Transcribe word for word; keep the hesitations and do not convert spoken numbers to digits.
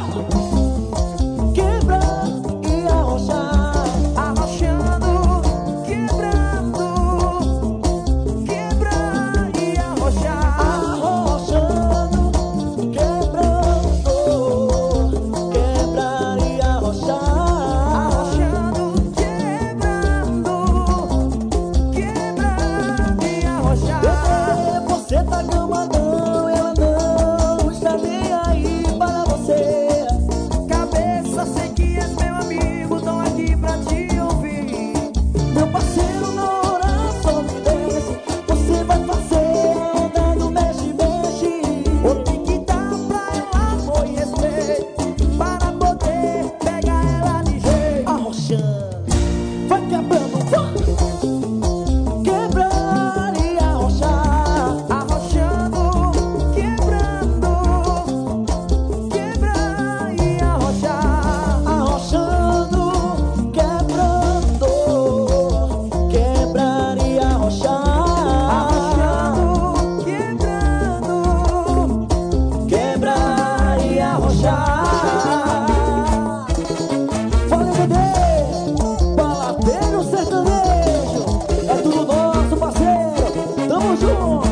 Quebrar e arrochar, Arrochando, quebrando, quebrar e arrochar. arrochando, quebrando, quebrar e arrochar, Arrochando, quebrando, quebrar e arrochar. Você tá camadão, ela não está nem aí para você. Cabeça, sei que és meu amigo, tô aqui pra te ouvir. Meu parceiro, na hora só me desce. Você vai fazer a onda do mexe-mexe. Vou ter que dar pra ela amor e respeito, para poder pegar ela de jeito. Arrochando, vai quebrando, vai. Quebrar e arrochar, Arrochando, quebrando, quebrar e arrochar. arrochando, quebrando, quebrar e arrochar, Arrochando, quebrando, quebrar e arrochar. Valeu, bebê, baladeiro sertanejo, é tudo nosso, parceiro, tamo junto.